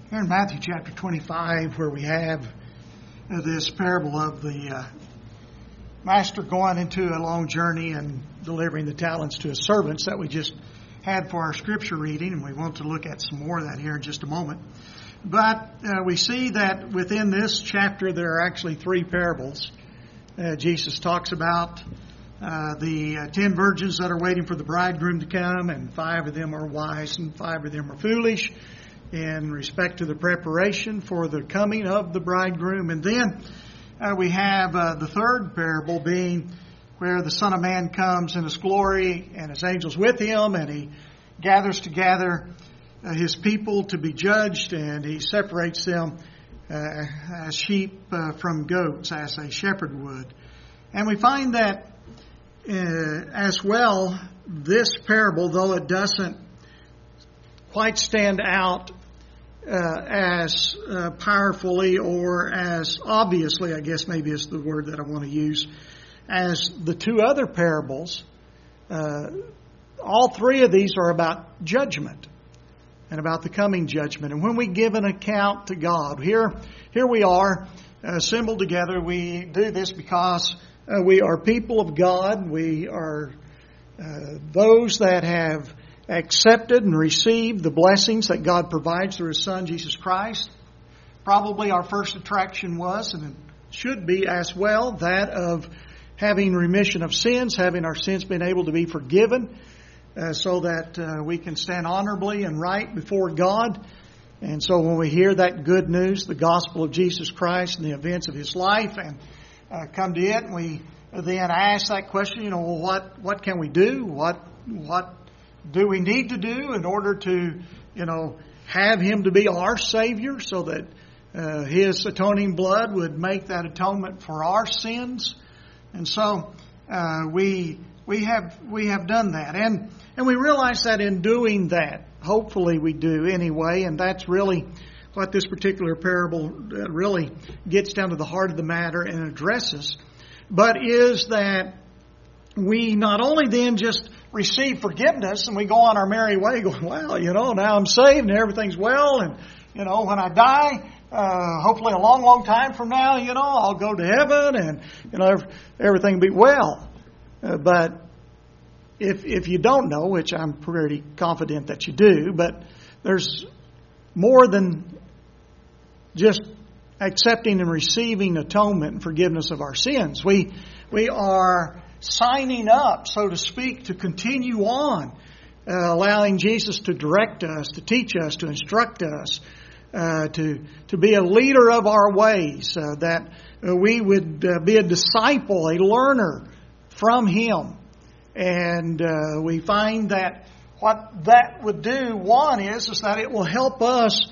Here in Matthew chapter 25, where we have this parable of the master going into a long journey and delivering the talents to his servants that we just had for our scripture reading, and we want to look at some more of that here in just a moment. But we see that within this chapter there are actually three parables. Jesus talks about the 10 virgins that are waiting for the bridegroom to come, and 5 of them are wise and 5 of them are foolish in respect to the preparation for the coming of the bridegroom. And then we have the third parable being where the Son of Man comes in His glory and His angels with Him, and He gathers together His people to be judged, and He separates them as sheep from goats, as a shepherd would. And we find that as well, this parable, though it doesn't quite stand out as powerfully or as obviously, I guess maybe is the word that I want to use, as the two other parables, all three of these are about judgment and about the coming judgment. And when we give an account to God, here we are assembled together. We do this because we are people of God. We are those that have accepted and received the blessings that God provides through His Son, Jesus Christ. Probably our first attraction was, and it should be as well, that of having remission of sins, having our sins been able to be forgiven, so that we can stand honorably and right before God. And so when we hear that good news, the gospel of Jesus Christ and the events of His life, and come to it, and we then ask that question, well, what can we do? What do we need to do in order to, have Him to be our Savior, so that His atoning blood would make that atonement for our sins? And so we have done that, and we realize that in doing that, hopefully we do anyway, and that's really what this particular parable really gets down to the heart of the matter and addresses, but is that we not only then just receive forgiveness and we go on our merry way going, well, now I'm saved and everything's well, and, when I die, hopefully a long, long time from now, I'll go to heaven and, everything will be well. But if you don't know, which I'm pretty confident that you do, but there's more than just accepting and receiving atonement and forgiveness of our sins. We are signing up, so to speak, to continue on, allowing Jesus to direct us, to teach us, to instruct us, to be a leader of our ways, that we would be a disciple, a learner from Him. And we find that what that would do, one, is that it will help us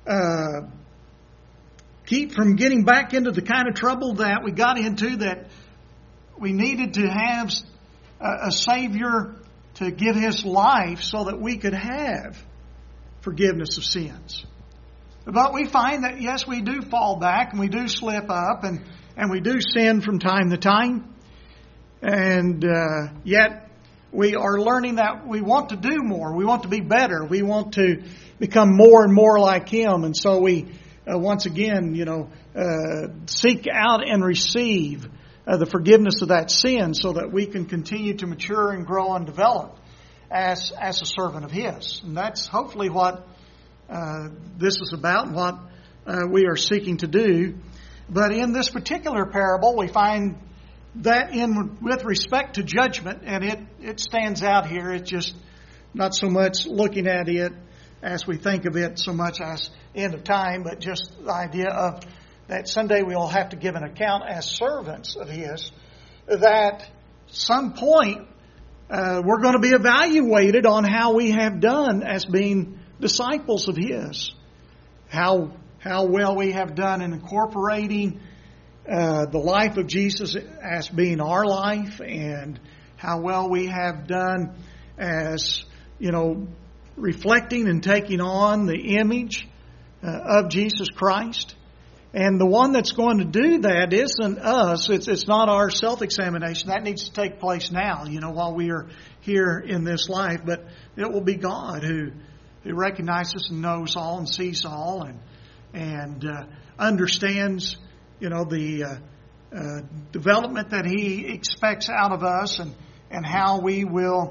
keep from getting back into the kind of trouble that we got into, that we needed to have a Savior to give His life so that we could have forgiveness of sins. But we find that, yes, we do fall back and we do slip up and we do sin from time to time. And yet we are learning that we want to do more. We want to be better. We want to become more and more like Him. And so we, once again, seek out and receive the forgiveness of that sin so that we can continue to mature and grow and develop as a servant of His. And that's hopefully what this is about and what we are seeking to do. But in this particular parable, we find that with respect to judgment, and it stands out here. It's just not so much looking at it as we think of it so much as end of time, but just the idea of that someday we will have to give an account as servants of His, that some point we're going to be evaluated on how we have done as being disciples of His, how well we have done in incorporating the life of Jesus as being our life, and how well we have done as, reflecting and taking on the image of Jesus Christ. And the one that's going to do that isn't us. It's not our self-examination. That needs to take place now, while we are here in this life. But it will be God who who recognizes and knows all and sees all and understands, the development that He expects out of us and how we will,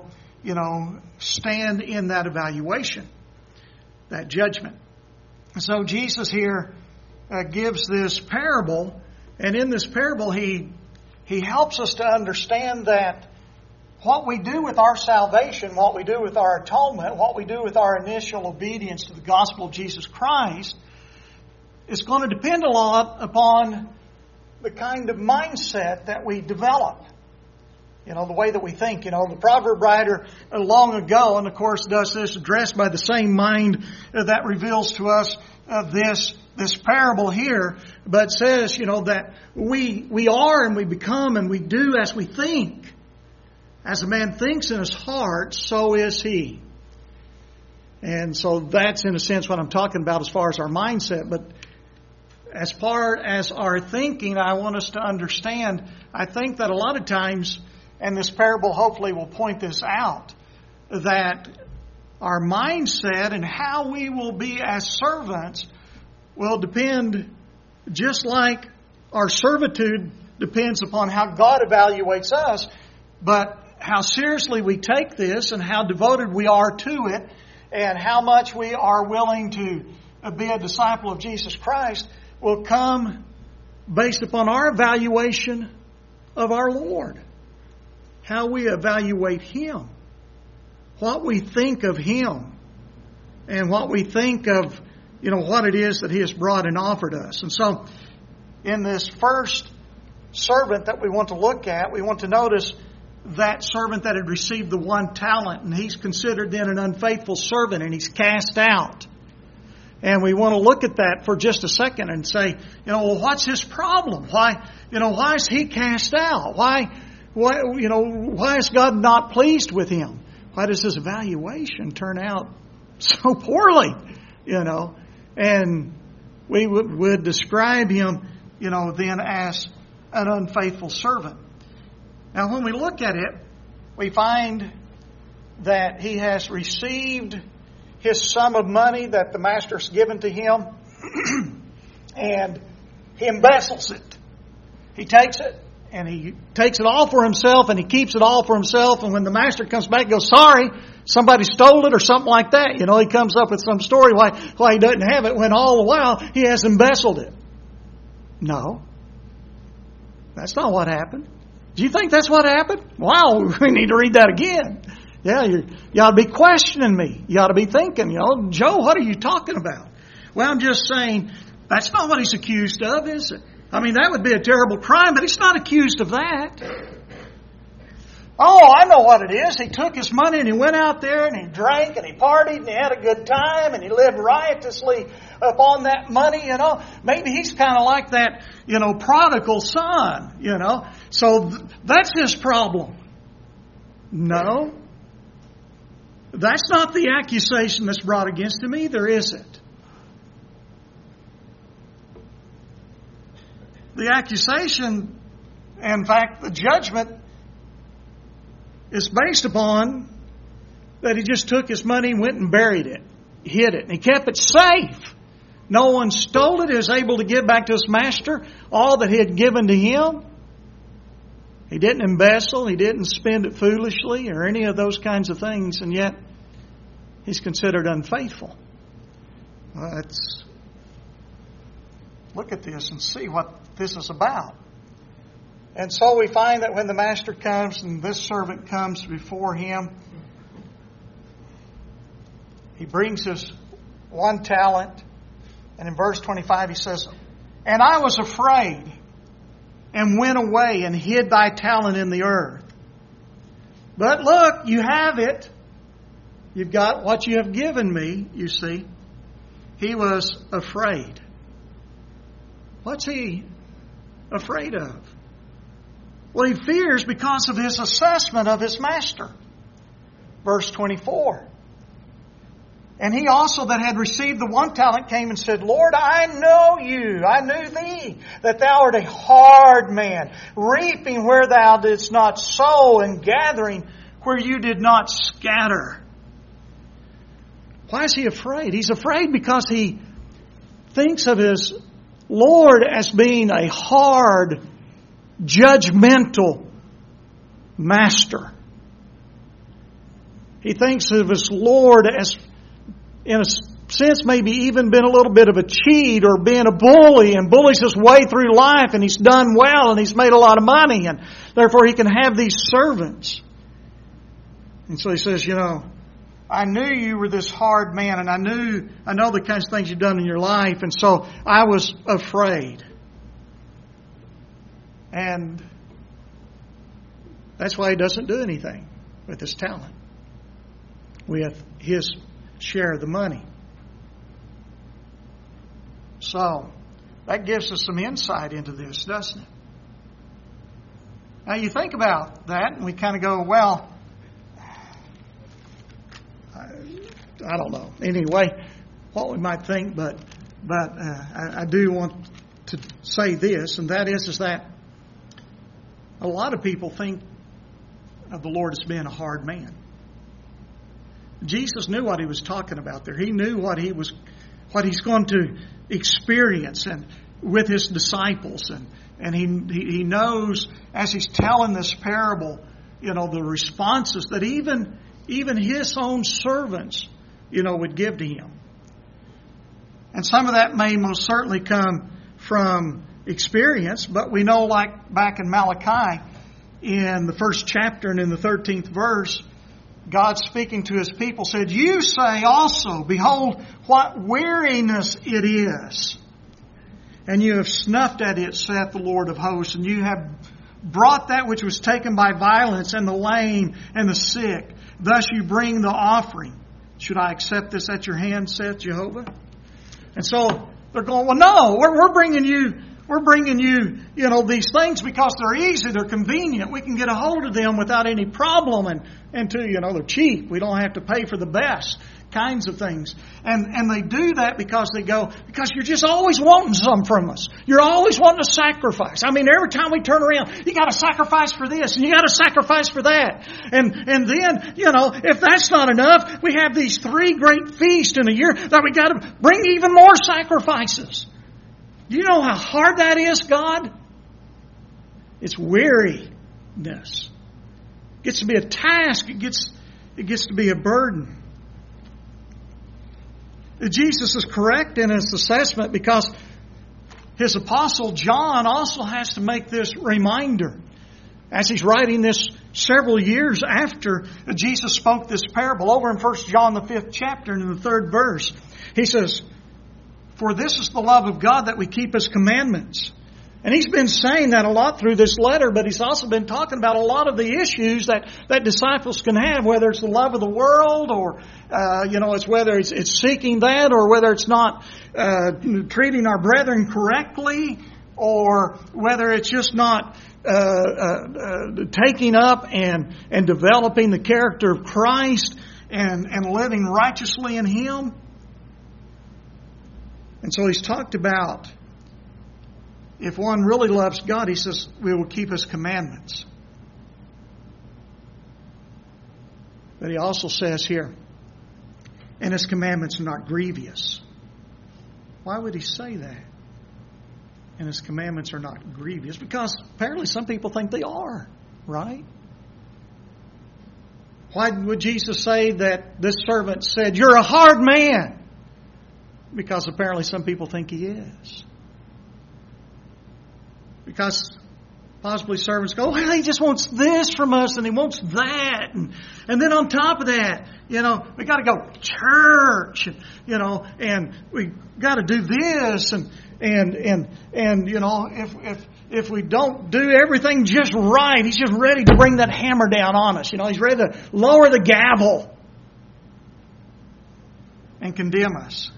stand in that evaluation, that judgment. So Jesus here gives this parable, and in this parable He helps us to understand that what we do with our salvation, what we do with our atonement, what we do with our initial obedience to the gospel of Jesus Christ is going to depend a lot upon the kind of mindset that we develop. The way that we think. The proverb writer long ago, and of course does this addressed by the same mind that reveals to us this parable here, but says, that we are and we become and we do as we think. As a man thinks in his heart, so is he. And so that's in a sense what I'm talking about as far as our mindset. But as far as our thinking, I want us to understand, I think that a lot of times, and this parable hopefully will point this out, that our mindset and how we will be as servants will depend, just like our servitude depends upon how God evaluates us, but how seriously we take this and how devoted we are to it and how much we are willing to be a disciple of Jesus Christ will come based upon our evaluation of our Lord. How we evaluate Him. What we think of Him. And what we think of, what it is that He has brought and offered us. And so, in this first servant that we want to look at, we want to notice that servant that had received the 1 talent, and he's considered then an unfaithful servant, and he's cast out. And we want to look at that for just a second and say, what's his problem? Why is he cast out? Why is God not pleased with him? Why does his evaluation turn out so poorly? And we would describe him, then as an unfaithful servant. Now, when we look at it, we find that he has received his sum of money that the master's given to him, and he embezzles it. He takes it, and he takes it all for himself, and he keeps it all for himself, and when the master comes back and goes, sorry, somebody stole it or something like that, he comes up with some story why he doesn't have it, when all the while he has embezzled it. No. That's not what happened. Do you think that's what happened? Wow, we need to read that again. Yeah, you ought to be questioning me. You ought to be thinking, Joe, what are you talking about? Well, I'm just saying, that's not what he's accused of, is it? I mean, that would be a terrible crime, but he's not accused of that. Oh, I know what it is. He took his money and he went out there and he drank and he partied and he had a good time and he lived riotously upon that money, Maybe he's kind of like that, prodigal son, So that's his problem. No. That's not the accusation that's brought against him either, is it? The accusation, in fact, the judgment is based upon that he just took his money and went and buried it, hid it, and he kept it safe. No one stole it. He was able to give back to his master all that he had given to him. He didn't embezzle. He didn't spend it foolishly or any of those kinds of things, and yet he's considered unfaithful. Let's look at this and see what this is about. And so we find that when the master comes and this servant comes before him, he brings his 1 talent. And in verse 25 he says, "And I was afraid and went away and hid thy talent in the earth. But look, you have it. You've got what you have given me," you see. He was afraid. What's he afraid of? Well, he fears because of his assessment of his master. Verse 24. "And he also that had received the 1 talent came and said, Lord, I know you, I knew thee, that thou art a hard man, reaping where thou didst not sow, and gathering where you did not scatter." Why is he afraid? He's afraid because he thinks of his Lord as being a hard, judgmental master. He thinks of his Lord as, in a sense, maybe even been a little bit of a cheat or being a bully and bullies his way through life, and he's done well and he's made a lot of money, and therefore he can have these servants. And so he says, I knew you were this hard man, and I know the kinds of things you've done in your life, and so I was afraid. And that's why he doesn't do anything with his talent, with his share of the money. So, that gives us some insight into this, doesn't it? Now, you think about that, and we kind of go, well, I don't know. Anyway, what we might think, but I do want to say this, and that is that a lot of people think of the Lord as being a hard man. Jesus knew what he was talking about there. He knew what he's going to experience and with his disciples, and he knows as he's telling this parable, the responses that even his own servants, would give to him. And some of that may most certainly come from experience, but we know, like back in Malachi, in the first chapter and in the 13th verse, God speaking to his people said, "You say also, behold, what weariness it is. And you have snuffed at it, saith the Lord of hosts, and you have brought that which was taken by violence, and the lame and the sick. Thus you bring the offering. Should I accept this at your hand, saith Jehovah?" And so they're going, well, no, we're bringing you, these things because they're easy, they're convenient. We can get a hold of them without any problem, and too, they're cheap. We don't have to pay for the best kinds of things. And they do that because you're just always wanting some from us. You're always wanting to sacrifice. I mean, every time we turn around, you got to sacrifice for this and you got to sacrifice for that. And then, if that's not enough, we have these 3 great feasts in a year that we got to bring even more sacrifices. Do you know how hard that is, God? It's weariness. It gets to be a task. It gets to be a burden. Jesus is correct in his assessment because his apostle John also has to make this reminder as he's writing this several years after Jesus spoke this parable. Over in 1 John the 5th chapter and in the 3rd verse, he says, "For this is the love of God, that we keep His commandments." And he's been saying that a lot through this letter, but he's also been talking about a lot of the issues that disciples can have, whether it's the love of the world or, it's whether it's seeking that, or whether it's not treating our brethren correctly, or whether it's just not taking up and developing the character of Christ and living righteously in Him. And so he's talked about, if one really loves God, he says, we will keep His commandments. But he also says here, and His commandments are not grievous. Why would he say that? And His commandments are not grievous? Because apparently some people think they are, right? Why would Jesus say that this servant said, "You're a hard man"? Because apparently some people think he is. Because possibly servants go, well, he just wants this from us and he wants that. And then on top of that, we got to go to church, and we got to do this. And if we don't do everything just right, he's just ready to bring that hammer down on us. He's ready to lower the gavel and condemn us.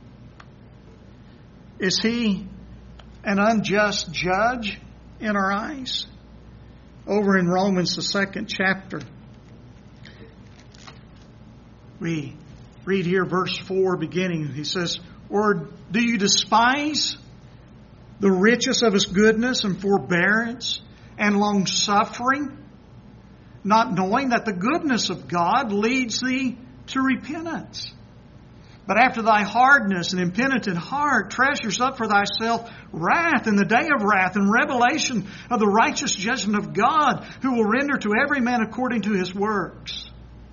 Is he an unjust judge in our eyes? Over in Romans, the 2nd chapter, we read here verse 4 beginning. He says, "Or do you despise the riches of His goodness and forbearance and long-suffering, not knowing that the goodness of God leads thee to repentance?" But after thy hardness and impenitent heart, treasures up for thyself wrath in the day of wrath and revelation of the righteous judgment of God, who will render to every man according to his works.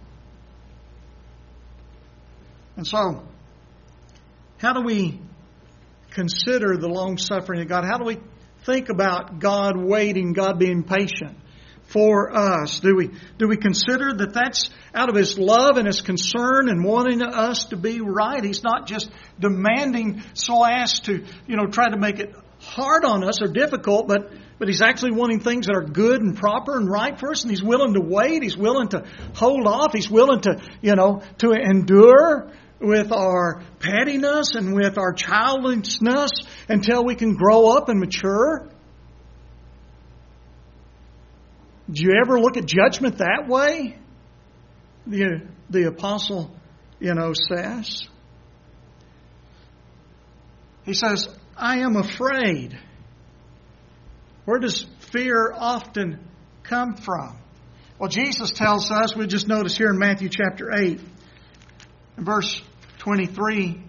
And so, how do we consider the long suffering of God? How do we think about God waiting, God being patient for us? Do we consider that that's out of His love and His concern and wanting us to be right? He's not just demanding so as to, try to make it hard on us or difficult, but He's actually wanting things that are good and proper and right for us, and He's willing to wait. He's willing to hold off. He's willing to, to endure with our pettiness and with our childishness until we can grow up and mature. Do you ever look at judgment that way? The apostle, says. He says, I am afraid. Where does fear often come from? Well, Jesus tells us, we just notice here in Matthew chapter 8, in verse 23,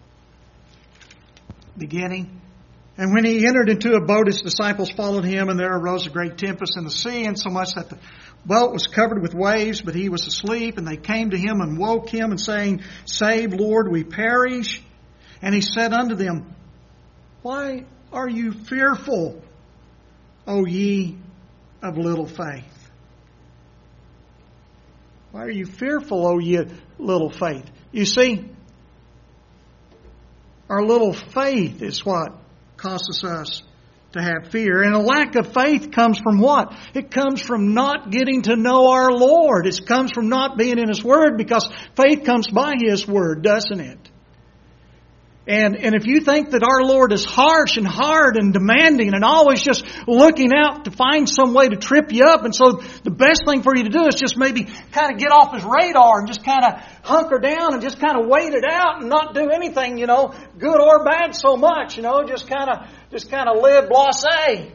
beginning. And when he entered into a boat, his disciples followed him, and there arose a great tempest in the sea, insomuch that the boat was covered with waves, but he was asleep. And they came to him and woke him, and saying, Save, Lord, we perish. And he said unto them, Why are you fearful, O ye of little faith? Why are you fearful, O ye of little faith? You see, our little faith is what causes us to have fear. And a lack of faith comes from what? It comes from not getting to know our Lord. It comes from not being in His Word, because faith comes by His Word, doesn't it? And if you think that our Lord is harsh and hard and demanding and always just looking out to find some way to trip you up, and so the best thing for you to do is just maybe kind of get off His radar and just kind of hunker down and just kind of wait it out and not do anything, good or bad so much, just kind of live blasé.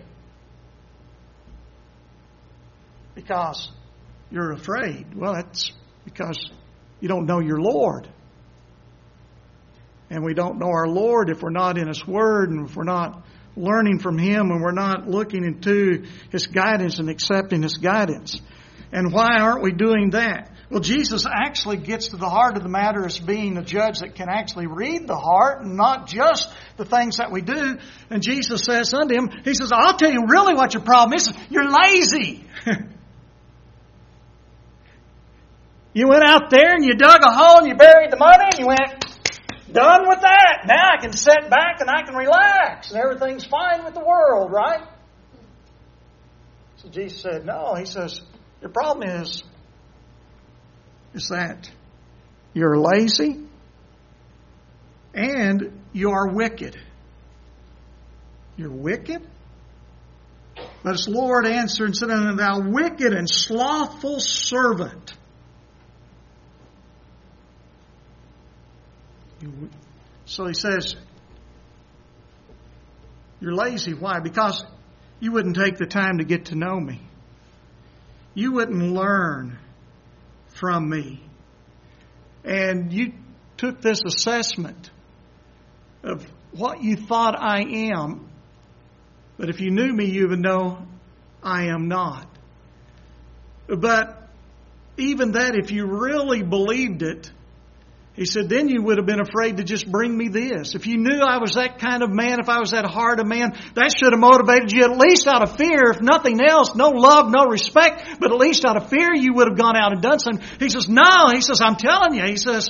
Because you're afraid. Well, that's because you don't know your Lord. And we don't know our Lord if we're not in His Word, and if we're not learning from Him, and we're not looking into His guidance and accepting His guidance. And why aren't we doing that? Well, Jesus actually gets to the heart of the matter as being a judge that can actually read the heart and not just the things that we do. And Jesus says unto him, He says, I'll tell you really what your problem is. You're lazy. You went out there and you dug a hole and you buried the money and you went, done with that. Now I can sit back and I can relax and everything's fine with the world, right? So Jesus said, no. He says, your problem is that you're lazy and you are wicked. You're wicked? But his Lord answered and said unto thou wicked and slothful servant. So he says, you're lazy. Why? Because you wouldn't take the time to get to know me. You wouldn't learn from me. And you took this assessment of what you thought I am. But if you knew me, you would know I am not. But even that, if you really believed it, he said, then you would have been afraid to just bring me this. If you knew I was that kind of man, if I was that hard a man, that should have motivated you at least out of fear. If nothing else, no love, no respect, but at least out of fear you would have gone out and done something. He says, no. He says, I'm telling you. He says,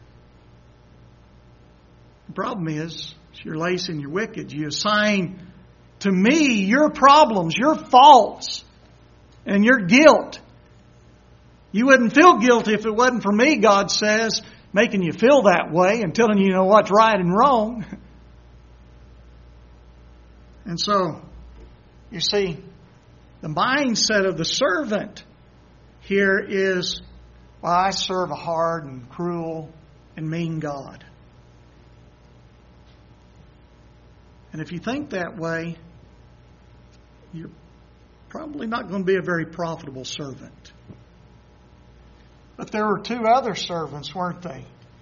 the problem is you're lazy and you're wicked. You assign to me your problems, your faults, and your guilt. You wouldn't feel guilty if it wasn't for me, God says, making you feel that way and telling you what's right and wrong. And so, you see, the mindset of the servant here is, well, I serve a hard and cruel and mean God. And if you think that way, you're probably not going to be a very profitable servant. But there were two other servants, weren't they?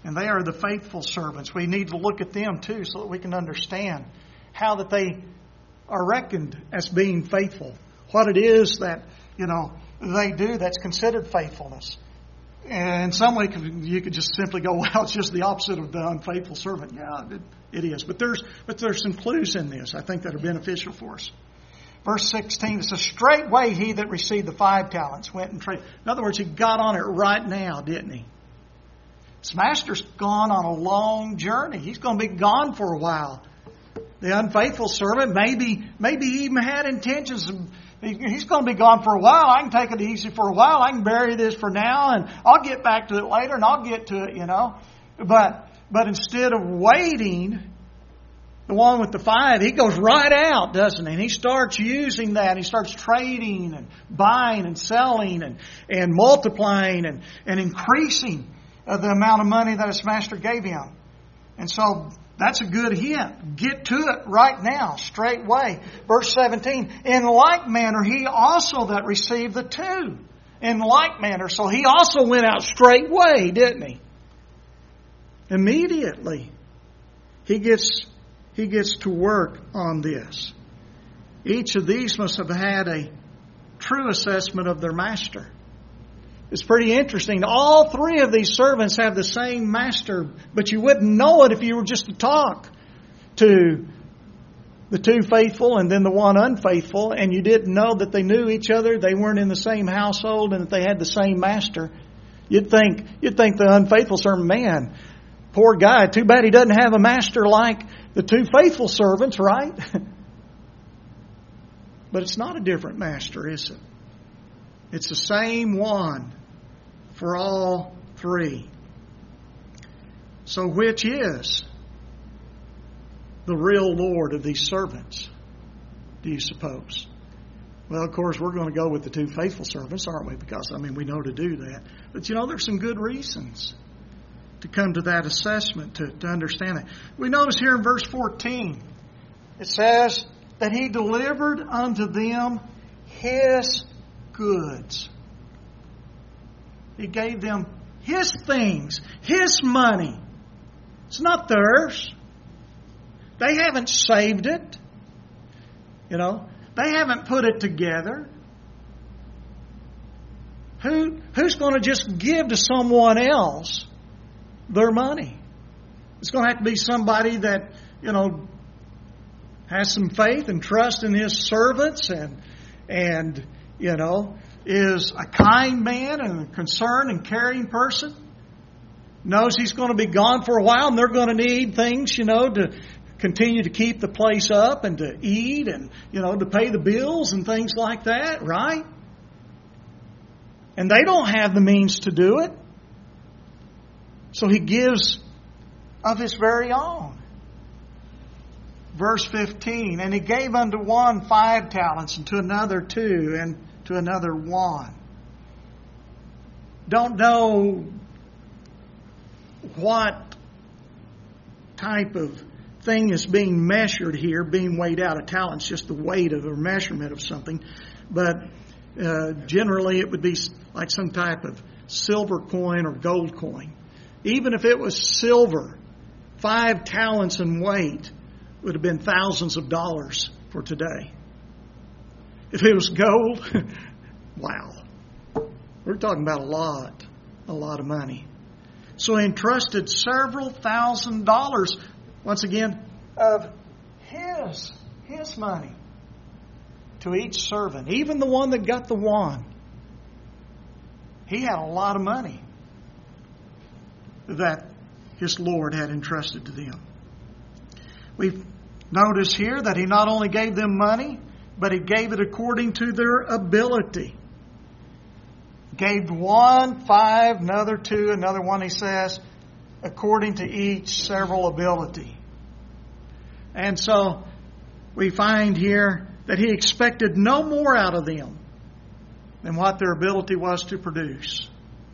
And they are the faithful servants. We need to look at them too so that we can understand how that they are reckoned as being faithful. What it is that, they do that's considered faithfulness. And in some way, you could just simply go, well, it's just the opposite of the unfaithful servant. Yeah, it is. But there's some clues in this, I think, that are beneficial for us. Verse 16, it says, straightway he that received the 5 talents went and traded. In other words, he got on it right now, didn't he? His master's gone on a long journey. He's going to be gone for a while. The unfaithful servant maybe he even had intentions of, he's going to be gone for a while. I can take it easy for a while. I can bury this for now, and I'll get back to it later, and I'll get to it, But instead of waiting, the one with the 5, he goes right out, doesn't he? And he starts using that. He starts trading and buying and selling and multiplying and increasing the amount of money that his master gave him. And so that's a good hint. Get to it right now, straightway. Verse 17, in like manner he also that received the 2. In like manner. So he also went out straightway, didn't he? Immediately. He gets to work on this. Each of these must have had a true assessment of their master. It's pretty interesting. All 3 of these servants have the same master, but you wouldn't know it if you were just to talk to the 2 faithful and then the 1 unfaithful, and you didn't know that they knew each other, they weren't in the same household, and that they had the same master. You'd think the unfaithful servant, man, poor guy, too bad he doesn't have a master like the 2 faithful servants, right? But it's not a different master, is it? It's the same one for all 3. So which is the real Lord of these servants, do you suppose? Well, of course, we're going to go with the 2 faithful servants, aren't we? Because, we know to do that. But, there's some good reasons to come to that assessment, to understand that. We notice here in verse 14, it says that he delivered unto them his goods. He gave them his things, his money. It's not theirs. They haven't saved it. They haven't put it together. Who's going to just give to someone else their money? It's going to have to be somebody that, has some faith and trust in his servants and is a kind man and a concerned and caring person. Knows he's going to be gone for a while and they're going to need things, to continue to keep the place up and to eat and, to pay the bills and things like that, right? And they don't have the means to do it. So he gives of his very own. Verse 15, and he gave unto one 5 talents, and to another 2, and to another 1. Don't know what type of thing is being measured here, being weighed out. A talent's just the weight of or measurement of something. But generally it would be like some type of silver coin or gold coin. Even if it was silver, 5 talents in weight would have been thousands of dollars for today. If it was gold, wow. We're talking about a lot of money. So he entrusted several $1,000s, once again, of his money to each servant, even the one that got the 1. He had a lot of money that his Lord had entrusted to them. We notice here that he not only gave them money, but he gave it according to their ability. Gave 1 5, another 2, another 1, he says, according to each several ability. And so we find here that he expected no more out of them than what their ability was to produce.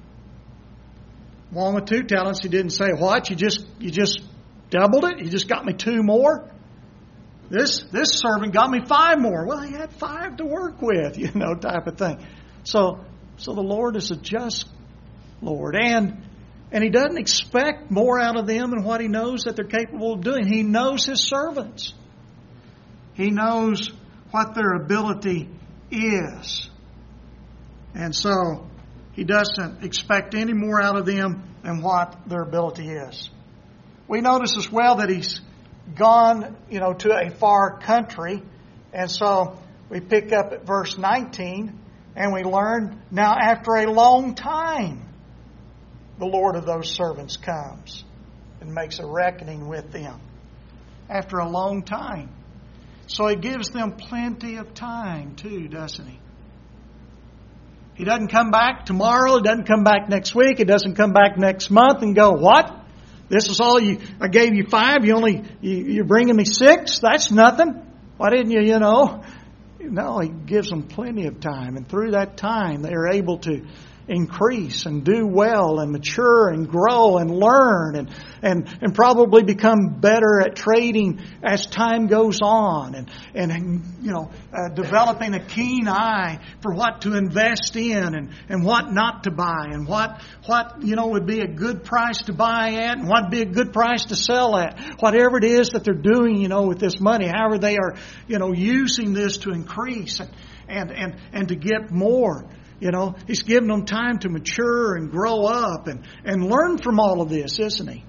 One with 2 talents, he didn't say, what? You just doubled it? You just got me 2 more? This servant got me 5 more. Well, he had 5 to work with, type of thing. So the Lord is a just Lord. And And He doesn't expect more out of them than what He knows that they're capable of doing. He knows His servants. He knows what their ability is. And so He doesn't expect any more out of them than what their ability is. We notice as well that He's gone, to a far country. And so we pick up at verse 19 and we learn, now after a long time, the Lord of those servants comes and makes a reckoning with them. After a long time. So He gives them plenty of time too, doesn't He? He doesn't come back tomorrow. He doesn't come back next week. He doesn't come back next month and go, what? This is all I gave you 5. You're bringing me 6? That's nothing. Why didn't you, No, He gives them plenty of time. And through that time, they are able to increase and do well and mature and grow and learn and probably become better at trading as time goes on and developing a keen eye for what to invest in and what not to buy and what would be a good price to buy at and what would be a good price to sell at. Whatever it is that they're doing, with this money, however they are, using this to increase and to get more. He's given them time to mature and grow up and learn from all of this, isn't He?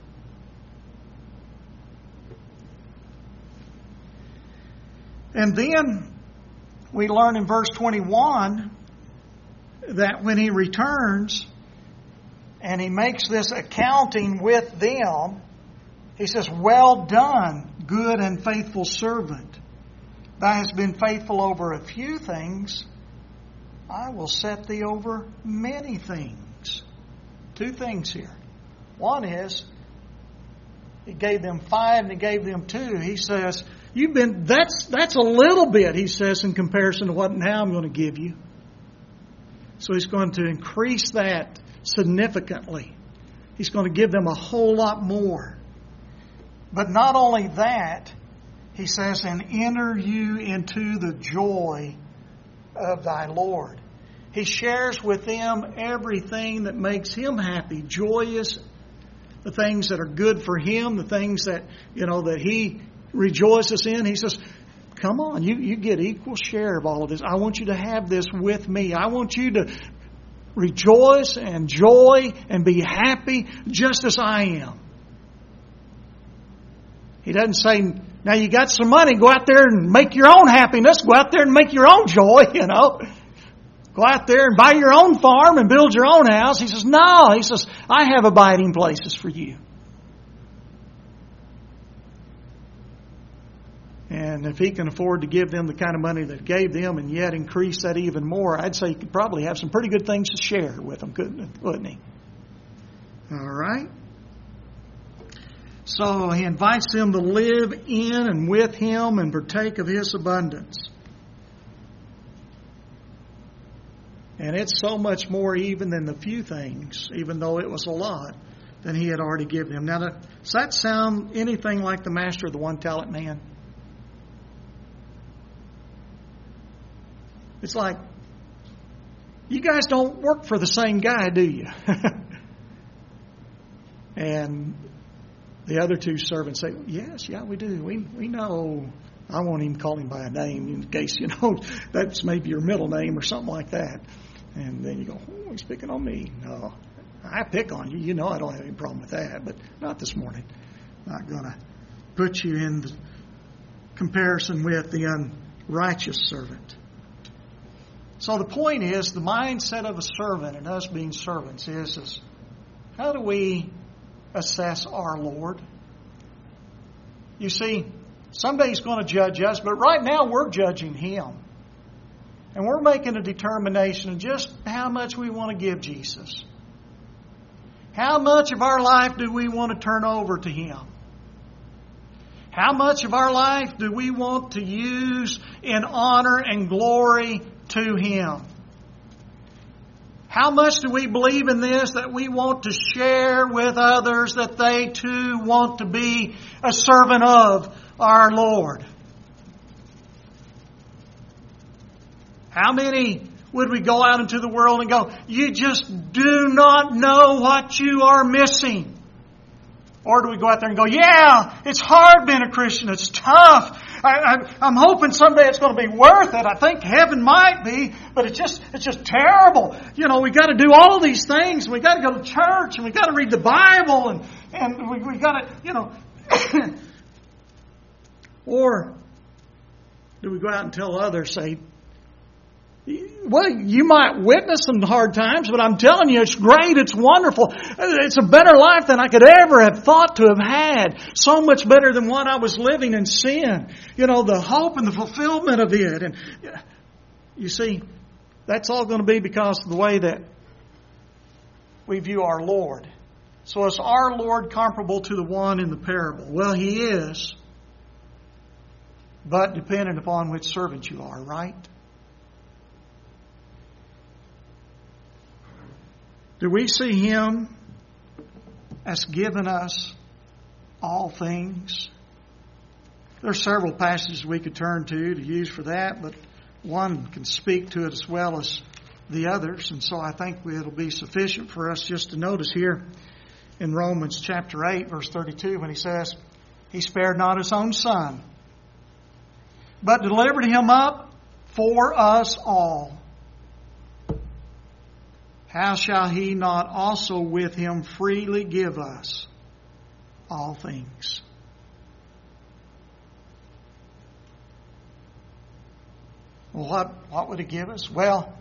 And then we learn in verse 21 that when He returns and He makes this accounting with them, He says, well done, good and faithful servant. Thou hast been faithful over a few things. I will set thee over many things. 2 things here. One is, He gave them 5 and He gave them 2. He says, that's a little bit, He says, in comparison to what now I'm going to give you. So He's going to increase that significantly. He's going to give them a whole lot more. But not only that, He says, and enter you into the joy of thy Lord. He shares with them everything that makes Him happy, joyous, the things that are good for Him, the things that, that He rejoices in. He says, come on, you get equal share of all of this. I want you to have this with me. I want you to rejoice and joy and be happy just as I am. He doesn't say, now you got some money, go out there and make your own happiness. Go out there and make your own joy, Go out there and buy your own farm and build your own house. He says, no. He says, I have abiding places for you. And if He can afford to give them the kind of money that He gave them and yet increase that even more, I'd say He could probably have some pretty good things to share with them, wouldn't He? All right. So He invites them to live in and with Him and partake of His abundance. And it's so much more even than the few things, even though it was a lot, than He had already given them. Now, does that sound anything like the master of the 1-talent man? It's like, you guys don't work for the same guy, do you? And the other 2 servants say, yes, yeah, we do. We know. I won't even call him by a name in case, that's maybe your middle name or something like that. And then you go, oh, he's picking on me. No, I pick on you. I don't have any problem with that, but not this morning. Not going to put you in the comparison with the unrighteous servant. So the point is, the mindset of a servant and us being servants is how do we assess our Lord? You see, someday He's going to judge us, but right now we're judging Him. And we're making a determination of just how much we want to give Jesus. How much of our life do we want to turn over to Him? How much of our life do we want to use in honor and glory to Him? How much do we believe in this that we want to share with others that they too want to be a servant of our Lord? How many Would we go out into the world and go, you just do not know what you are missing? Or do we go out there and go, yeah, it's hard being a Christian. It's tough. I'm hoping someday it's going to be worth it. I think heaven might be, but it's just terrible. We got to do all these things. We got to go to church, and we got to read the Bible, and we got to, Or do we go out and tell others, say, well, you might witness some hard times, but I'm telling you, it's great, it's wonderful. It's a better life than I could ever have thought to have had. So much better than what I was living in sin. The hope and the fulfillment of it. And you see, that's all going to be because of the way that we view our Lord. So is our Lord comparable to the one in the parable? Well, He is. But dependent upon which servant you are, right? Do we see Him as giving us all things? There are several passages we could turn to use for that, but one can speak to it as well as the others. And so I think it'll be sufficient for us just to notice here in Romans chapter 8, verse 32, when he says, He spared not His own Son, but delivered Him up for us all. How shall He not also with Him freely give us all things? Well, what would He give us? Well,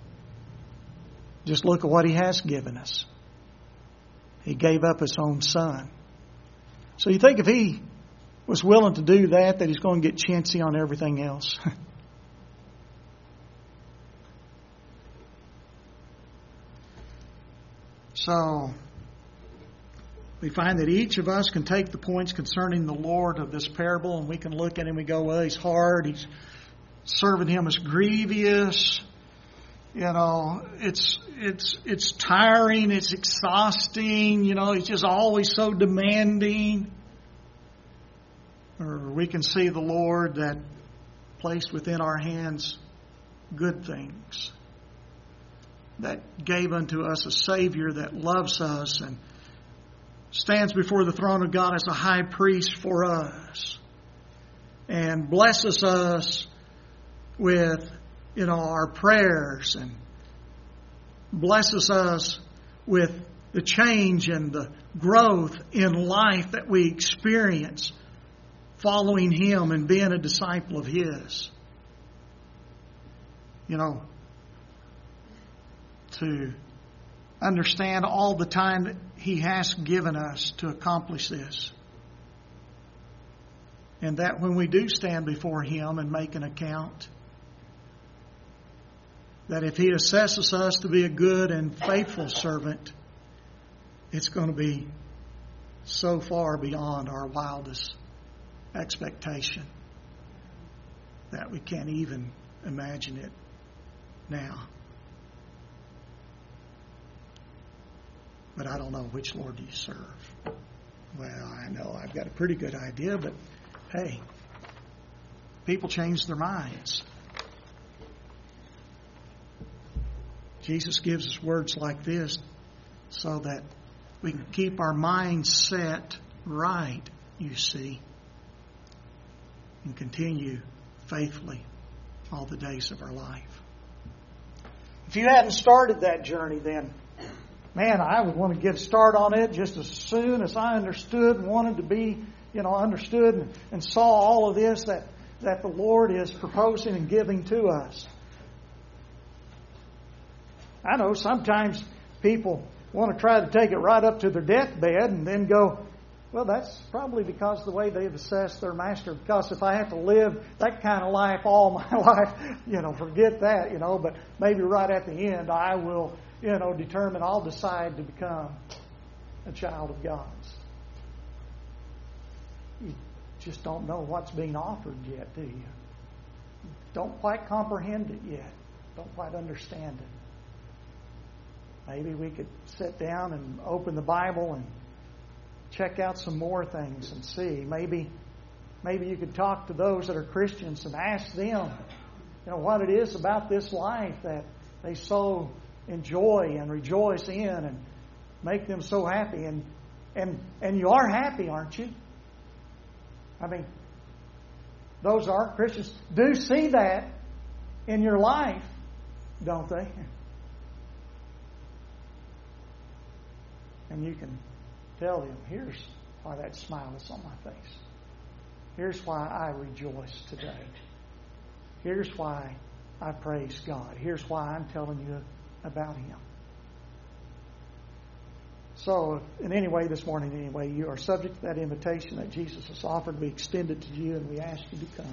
just look at what He has given us. He gave up His own Son. So you think if He was willing to do that He's going to get chintzy on everything else? So, we find that each of us can take the points concerning the Lord of this parable, and we can look at Him and we go, well, He's hard, He's serving Him is grievous, it's tiring, it's exhausting, He's just always so demanding. Or we can see the Lord that placed within our hands good things, that gave unto us a Savior that loves us and stands before the throne of God as a high priest for us and blesses us with, our prayers and blesses us with the change and the growth in life that we experience following Him and being a disciple of His. To understand all the time that He has given us to accomplish this. And that when we do stand before Him and make an account, that if He assesses us to be a good and faithful servant, it's going to be so far beyond our wildest expectation that we can't even imagine it now. But I don't know, which Lord do you serve? Well, I know I've got a pretty good idea, but hey, people change their minds. Jesus gives us words like this so that we can keep our minds set right, you see, and continue faithfully all the days of our life. If you hadn't started that journey, then man, I would want to get a start on it just as soon as I understood and wanted to be, understood and saw all of this that the Lord is proposing and giving to us. I know sometimes people want to try to take it right up to their deathbed and then go, well, that's probably because of the way they've assessed their master. Because if I have to live that kind of life all my life, forget that, But maybe right at the end, I will, determine, I'll decide to become a child of God's. You just don't know what's being offered yet, do you? Don't quite comprehend it yet. Don't quite understand it. Maybe we could sit down and open the Bible and check out some more things and see. Maybe you could talk to those that are Christians and ask them, what it is about this life that they so enjoy and rejoice in and make them so happy. And you are happy, aren't you? I mean, those that aren't Christians do see that in your life, don't they? And you can tell them, here's why that smile is on my face. Here's why I rejoice today. Here's why I praise God. Here's why I'm telling you about Him. So, in any way this morning, you are subject to that invitation that Jesus has offered. We extend it to you, and we ask you to come.